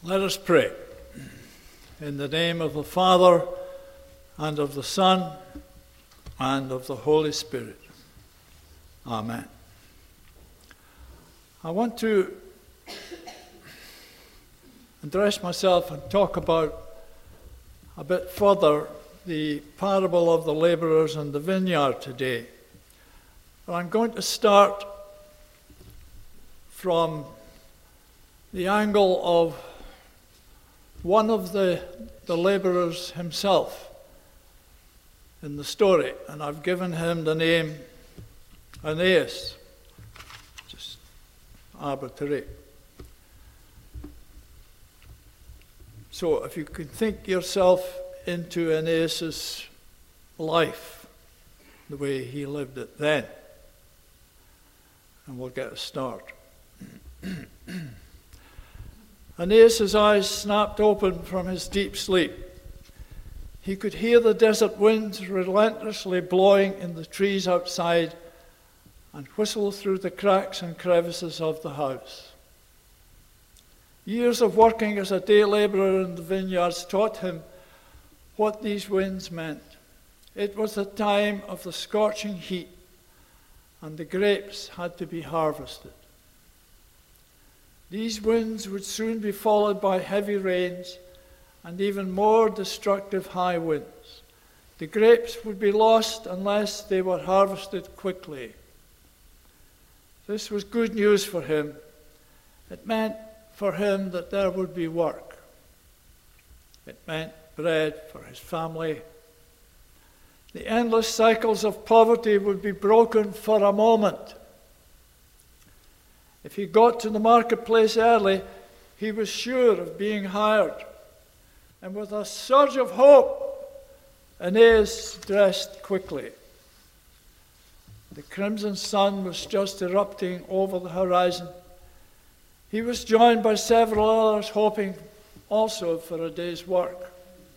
Let us pray. In the name of the Father, and of the Son, and of the Holy Spirit. Amen. I want to address myself and talk about a bit further the parable of the laborers in the vineyard today. But I'm going to start from the angle of one of the laborers himself in the story, and I've given him the name Aeneas, just arbitrary. So if you can think yourself into Aeneas's life, the way he lived it then, and we'll get a start. Aeneas' eyes snapped open from his deep sleep. He could hear the desert winds relentlessly blowing in the trees outside and whistle through the cracks and crevices of the house. Years of working as a day laborer in the vineyards taught him what these winds meant. It was the time of the scorching heat, and the grapes had to be harvested. These winds would soon be followed by heavy rains and even more destructive high winds. The grapes would be lost unless they were harvested quickly. This was good news for him. It meant for him that there would be work. It meant bread for his family. The endless cycles of poverty would be broken for a moment. If he got to the marketplace early, he was sure of being hired. And with a surge of hope, Aeneas dressed quickly. The crimson sun was just erupting over the horizon. He was joined by several others hoping also for a day's work.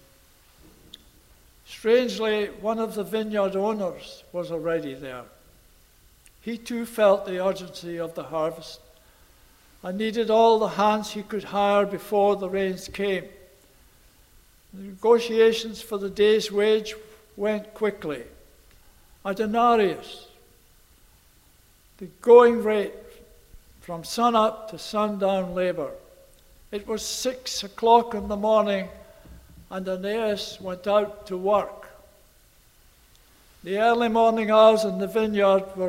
Strangely, one of the vineyard owners was already there. He too felt the urgency of the harvest and needed all the hands he could hire before the rains came. The negotiations for the day's wage went quickly. A denarius, the going rate from sun-up to sundown labor. It was 6 o'clock in the morning, and Aeneas went out to work. The early morning hours in the vineyard were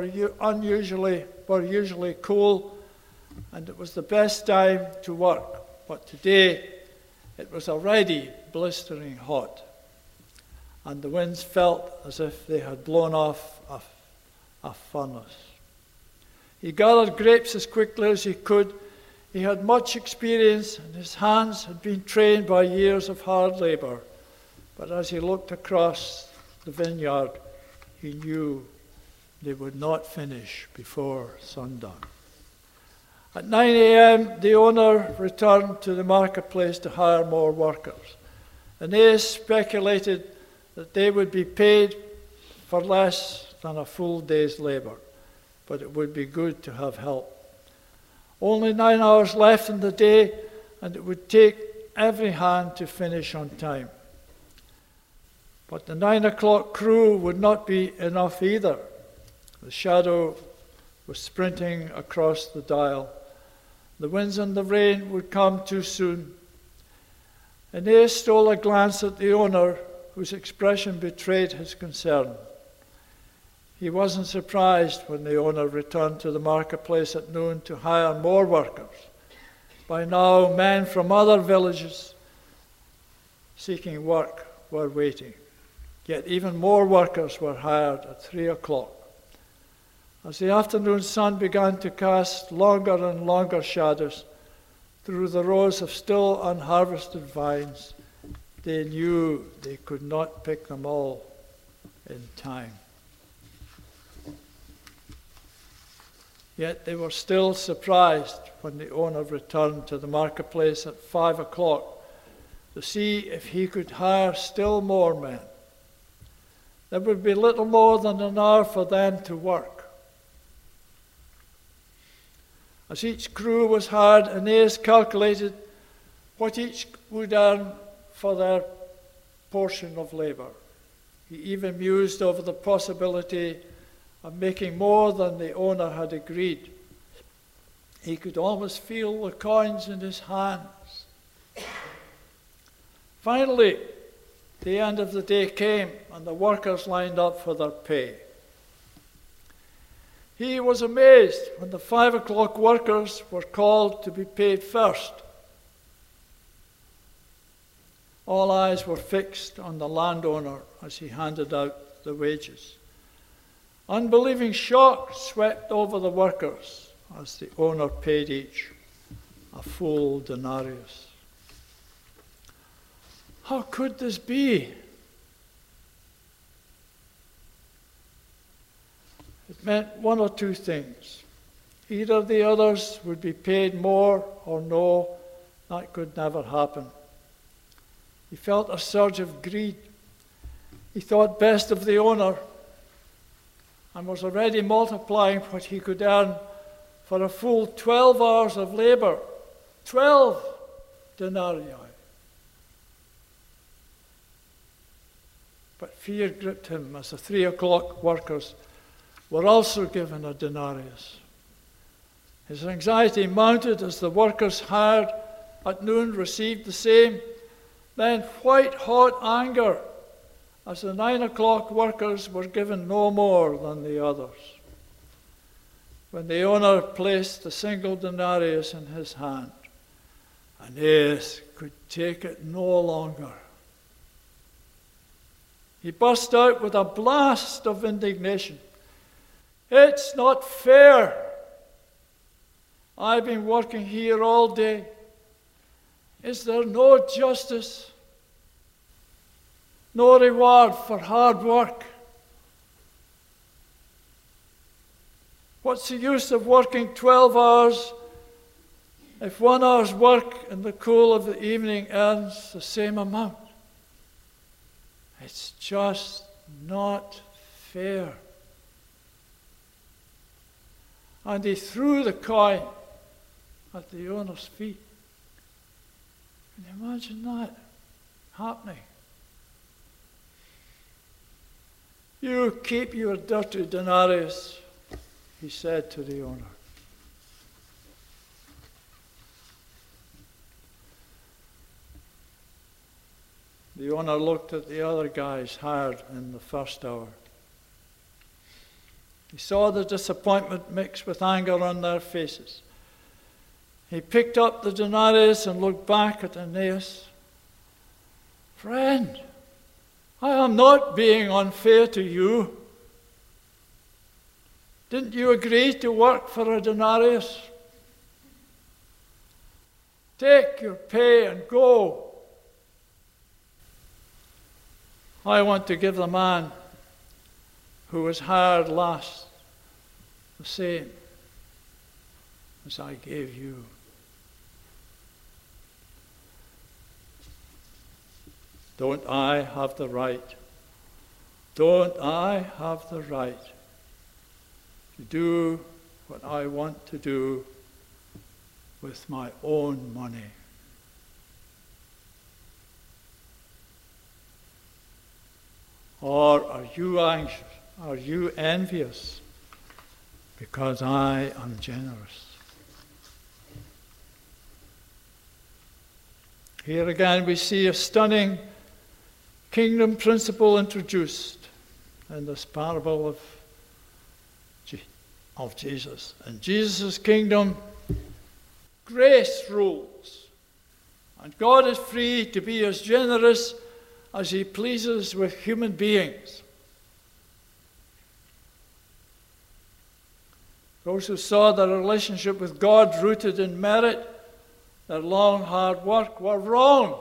usually cool, and it was the best time to work. But today, it was already blistering hot, and the winds felt as if they had blown off a furnace. He gathered grapes as quickly as he could. He had much experience, and his hands had been trained by years of hard labor. But as he looked across the vineyard, he knew they would not finish before sundown. At 9 a.m., the owner returned to the marketplace to hire more workers. Aeneas speculated that they would be paid for less than a full day's labor, but it would be good to have help. Only 9 hours left in the day, and it would take every hand to finish on time. But the 9 o'clock crew would not be enough either. The shadow was sprinting across the dial. The winds and the rain would come too soon. Aeneas stole a glance at the owner, whose expression betrayed his concern. He wasn't surprised when the owner returned to the marketplace at noon to hire more workers. By now, men from other villages seeking work were waiting. Yet even more workers were hired at 3 o'clock. As the afternoon sun began to cast longer and longer shadows through the rows of still unharvested vines, they knew they could not pick them all in time. Yet they were still surprised when the owner returned to the marketplace at 5 o'clock to see if he could hire still more men. There would be little more than an hour for them to work. As each crew was hired, Aeneas calculated what each would earn for their portion of labor. He even mused over the possibility of making more than the owner had agreed. He could almost feel the coins in his hands. Finally, the end of the day came, and the workers lined up for their pay. He was amazed when the 5 o'clock workers were called to be paid first. All eyes were fixed on the landowner as he handed out the wages. Unbelieving shock swept over the workers as the owner paid each a full denarius. How could this be? It meant one or two things. Either the others would be paid more, or no, that could never happen. He felt a surge of greed. He thought best of the owner and was already multiplying what he could earn for a full 12 hours of labor. 12 denarii. But fear gripped him as the 3 o'clock workers were also given a denarius. His anxiety mounted as the workers hired at noon received the same, then white-hot anger as the 9 o'clock workers were given no more than the others. When the owner placed the single denarius in his hand, Aeneas could take it no longer. He burst out with a blast of indignation. It's not fair. I've been working here all day. Is there no justice? No reward for hard work? What's the use of working 12 hours if 1 hour's work in the cool of the evening earns the same amount? It's just not fair. And he threw the coin at the owner's feet. Can you imagine that happening? You keep your dirty denarius, he said to the owner. The owner looked at the other guys hired in the first hour. He saw the disappointment mixed with anger on their faces. He picked up the denarius and looked back at Aeneas. Friend, I am not being unfair to you. Didn't you agree to work for a denarius? Take your pay and go. I want to give the man who was hired last the same as I gave you. Don't I have the right? Don't I have the right to do what I want to do with my own money? Or are you anxious? Are you envious because I am generous? Here again we see a stunning kingdom principle introduced in this parable of Jesus. In Jesus' kingdom, grace rules, and God is free to be as generous as he pleases with human beings. Those who saw their relationship with God rooted in merit, their long hard work, were wrong.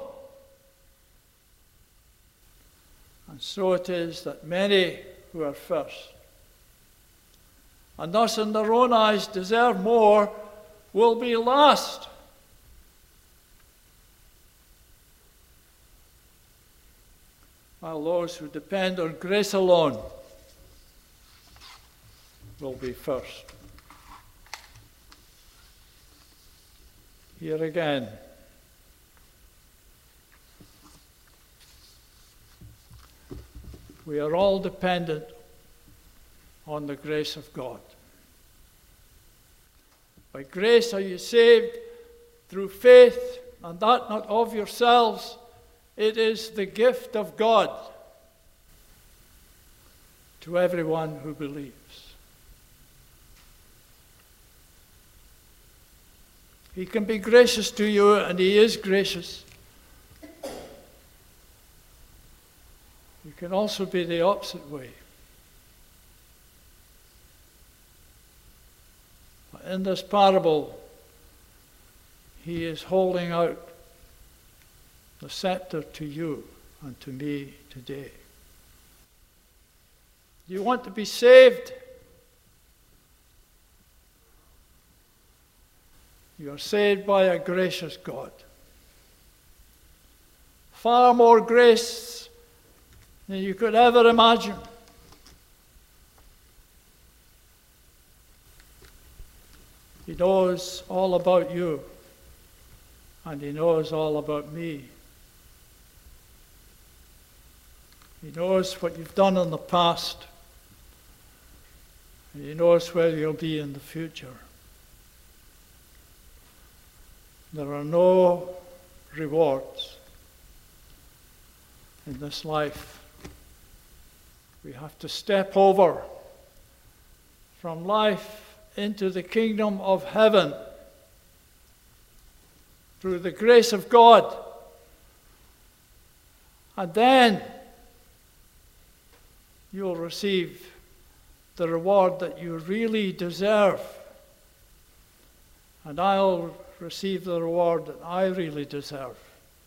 And so it is that many who are first, and thus in their own eyes deserve more, will be last. While those who depend on grace alone will be first. Here again, We are all dependent on the grace of God. By grace are you saved through faith, and that not of yourselves. It is the gift of God to everyone who believes. He can be gracious to you, and He is gracious. He can also be the opposite way. In this parable, He is holding out the scepter to you and to me today. You want to be saved? You are saved by a gracious God. Far more grace than you could ever imagine. He knows all about you, and He knows all about me. He knows what you've done in the past, and He knows where you'll be in the future. There are no rewards in this life. We have to step over from life into the kingdom of heaven through the grace of God. And then you'll receive the reward that you really deserve. And I'll receive the reward that I really deserve.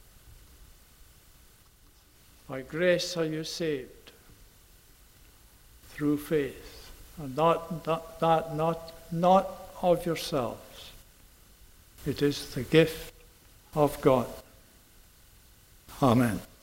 By grace are you saved through faith, and that not of yourselves. It is the gift of God. Amen.